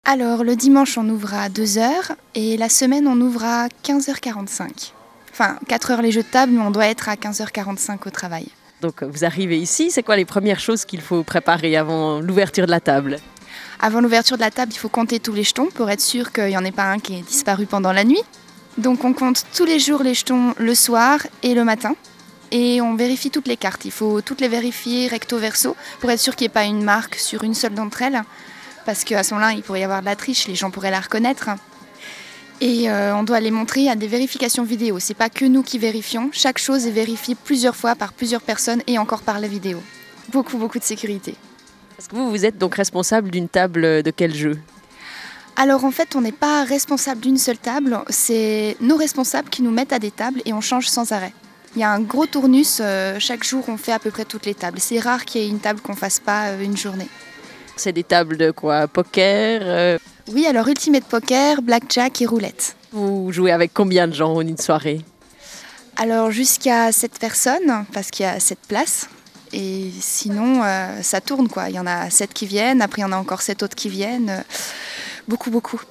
Alors, le dimanche, on ouvre à 2 heures et la semaine, on ouvre à 15h45. Enfin, 4 heures les jeux de table, mais on doit être à 15h45 au travail. Donc vous arrivez ici, c'est quoi les premières choses qu'il faut préparer avant l'ouverture de la table? Avant l'ouverture de la table, il faut compter tous les jetons pour être sûr qu'il n'y en ait pas un qui est disparu pendant la nuit. Donc on compte tous les jours les jetons le soir et le matin. Et on vérifie toutes les cartes. Il faut toutes les vérifier recto verso pour être sûr qu'il n'y ait pas une marque sur une seule d'entre elles. Parce qu'à ce moment-là, il pourrait y avoir de la triche, les gens pourraient la reconnaître. Et on doit les montrer à des vérifications vidéo. C'est pas que nous qui vérifions. Chaque chose est vérifiée plusieurs fois par plusieurs personnes et encore par la vidéo. Beaucoup de sécurité. Est-ce que vous êtes donc responsable d'une table de quel jeu? Alors en fait, on n'est pas responsable d'une seule table. C'est nos responsables qui nous mettent à des tables et on change sans arrêt. Il y a un gros tournus. Chaque jour, on fait à peu près toutes les tables. C'est rare qu'il y ait une table qu'on fasse pas une journée. C'est des tables de quoi? Poker? Oui, alors Ultimate Poker, Blackjack et roulette. Vous jouez avec combien de gens en une soirée? Alors jusqu'à 7 personnes, parce qu'il y a 7 places. Et sinon, ça tourne quoi. Il y en a 7 qui viennent, après il y en a encore 7 autres qui viennent. Beaucoup.